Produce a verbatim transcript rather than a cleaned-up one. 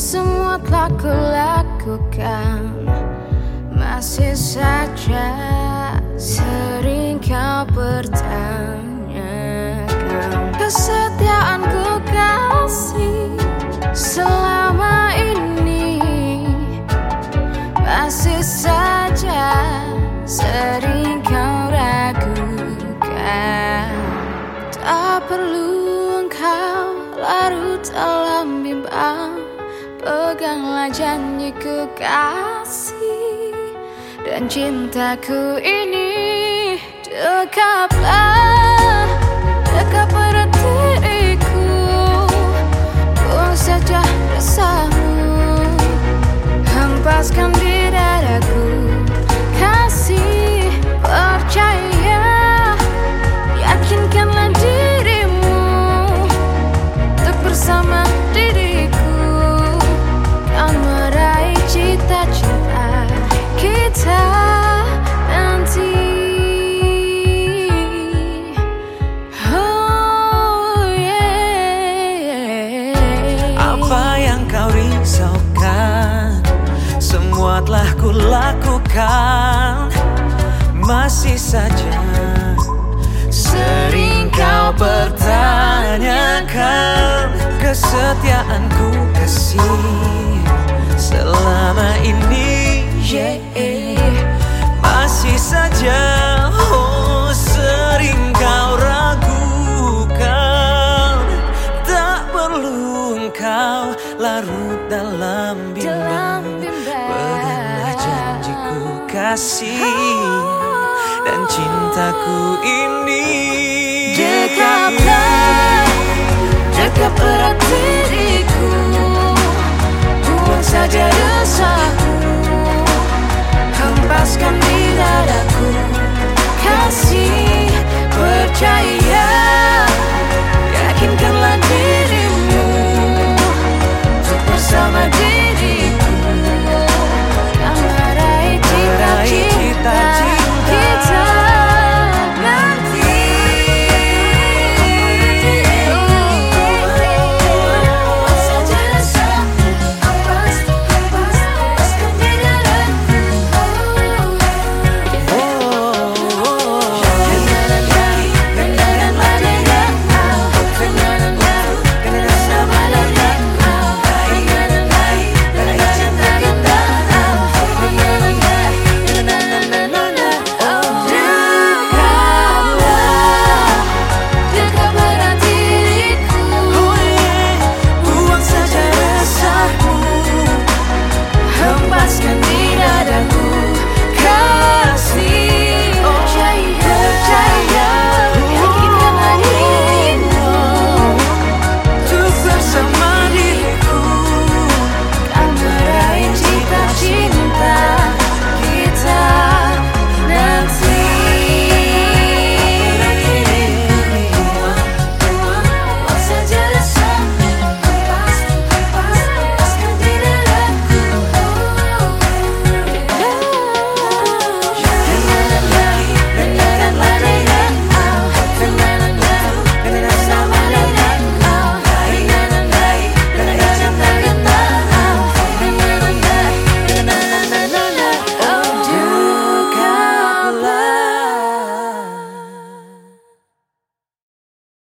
Semua telah kulakukan, masih saja sering kau pertanyakan kesetiaanku kasih selama ini. Masih saja sering kau ragukan. Tak perlu engkau larut dalam bimbang, peganglah janjiku kasih, dan cintaku ini dekaplah, dekat pada diriku. Buang saja resahmu, hempaskan di dadaku. Kasih, percaya, yakinkanlah dirimu untuk bersama diriku, kan meraih cita-cita kita nanti. Oh yeah. Apa yang kau risaukan semua telah kulakukan. Masih saja sering kau pertanyakan kesetiaanku kasih selama ini. Yeah. Masih saja oh sering kau ragukan. Tak perlu engkau larut dalam bimbang, peganglah janjiku kasih, dan cintaku ini Dekaplah,